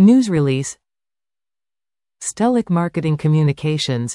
News release. Stellic Marketing Communications.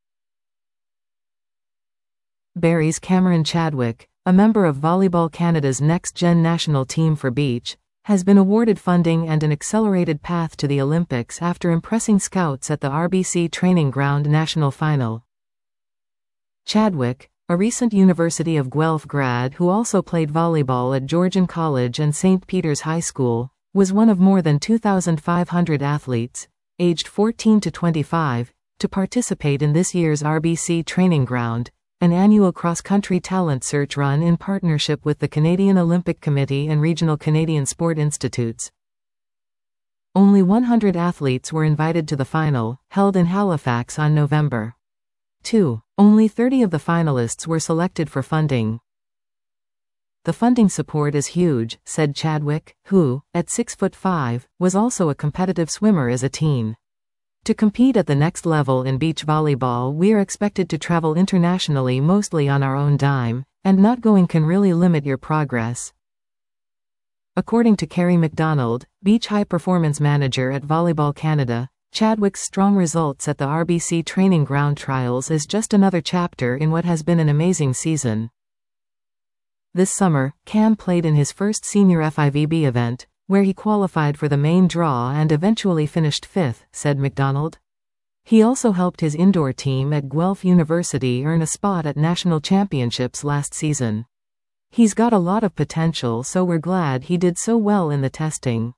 Barrie's Cameron Chadwick, a member of Volleyball Canada's next-gen national team for beach, has been awarded funding and an accelerated path to the Olympics after impressing scouts at the RBC Training Ground National Final. Chadwick, a recent University of Guelph grad who also played volleyball at Georgian College and St. Peter's High School, was one of more than 2,500 athletes, aged 14 to 25, to participate in this year's RBC Training Ground, an annual cross-country talent search run in partnership with the Canadian Olympic Committee and regional Canadian sport institutes. Only 100 athletes were invited to the final, held in Halifax on November 2. Only 30 of the finalists were selected for funding. "The funding support is huge," said Chadwick, who, at 6'5", was also a competitive swimmer as a teen. "To compete at the next level in beach volleyball, we are expected to travel internationally mostly on our own dime, and not going can really limit your progress." According to Kerry McDonald, beach high-performance manager at Volleyball Canada, Chadwick's strong results at the RBC Training Ground trials is just another chapter in what has been an amazing season. This summer, Cam played in his first senior FIVB event, where he qualified for the main draw and eventually finished 5th, said McDonald. He also helped his indoor team at Guelph University earn a spot at national championships last season. "He's got a lot of potential, so we're glad he did so well in the testing."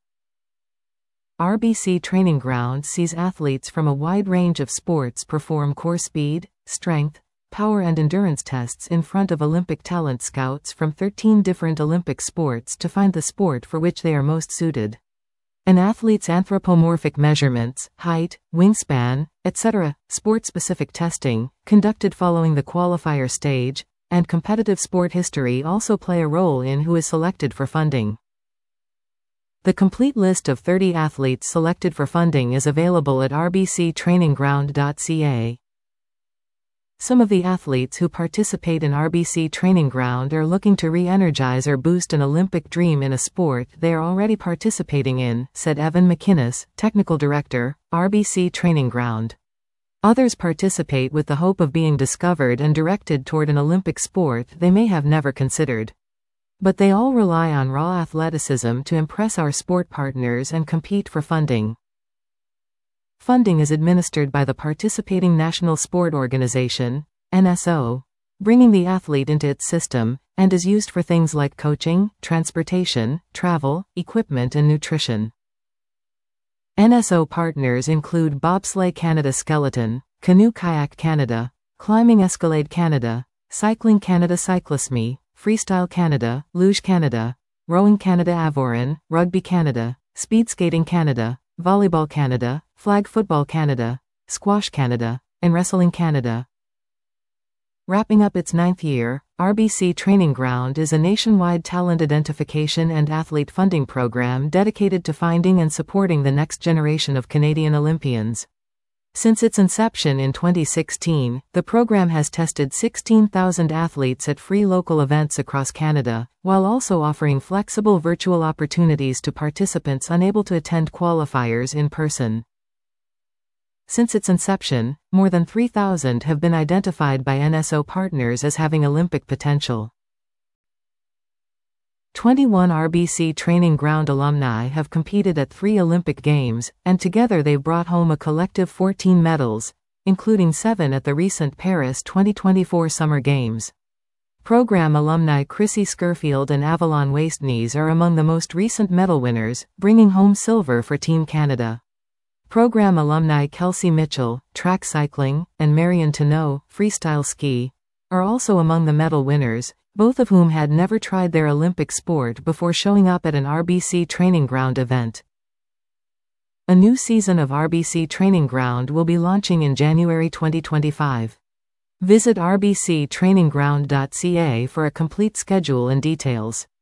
RBC Training Ground sees athletes from a wide range of sports perform core speed, strength, power and endurance tests in front of Olympic talent scouts from 13 different Olympic sports to find the sport for which they are most suited. An athlete's anthropomorphic measurements, height, wingspan, etc., sport-specific testing, conducted following the qualifier stage, and competitive sport history also play a role in who is selected for funding. The complete list of 30 athletes selected for funding is available at rbctrainingground.ca. Some of the athletes who participate in RBC Training Ground are looking to re-energize or boost an Olympic dream in a sport they are already participating in, said Evan McInnes, Technical Director, RBC Training Ground. Others participate with the hope of being discovered and directed toward an Olympic sport they may have never considered. But they all rely on raw athleticism to impress our sport partners and compete for funding. Funding is administered by the participating National Sport Organization, NSO, bringing the athlete into its system, and is used for things like coaching, transportation, travel, equipment and nutrition. NSO partners include Bobsleigh Canada Skeleton, Canoe Kayak Canada, Climbing Escalade Canada, Cycling Canada Cyclisme, Freestyle Canada, Luge Canada, Rowing Canada Avoren, Rugby Canada, Speed Skating Canada, Volleyball Canada, Flag Football Canada, Squash Canada, and Wrestling Canada. Wrapping up its 9th year, RBC Training Ground is a nationwide talent identification and athlete funding program dedicated to finding and supporting the next generation of Canadian Olympians. Since its inception in 2016, the program has tested 16,000 athletes at free local events across Canada, while also offering flexible virtual opportunities to participants unable to attend qualifiers in person. Since its inception, more than 3,000 have been identified by NSO partners as having Olympic potential. 21 RBC Training Ground alumni have competed at 3 Olympic Games, and together they've brought home a collective 14 medals, including 7 at the recent Paris 2024 Summer Games. Program alumni Chrissy Skirfield and Avalon Wasteknees are among the most recent medal winners, bringing home silver for Team Canada. Program alumni Kelsey Mitchell, track cycling, and Marion Tenot, freestyle ski, are also among the medal winners, both of whom had never tried their Olympic sport before showing up at an RBC Training Ground event. A new season of RBC Training Ground will be launching in January 2025. Visit rbctrainingground.ca for a complete schedule and details.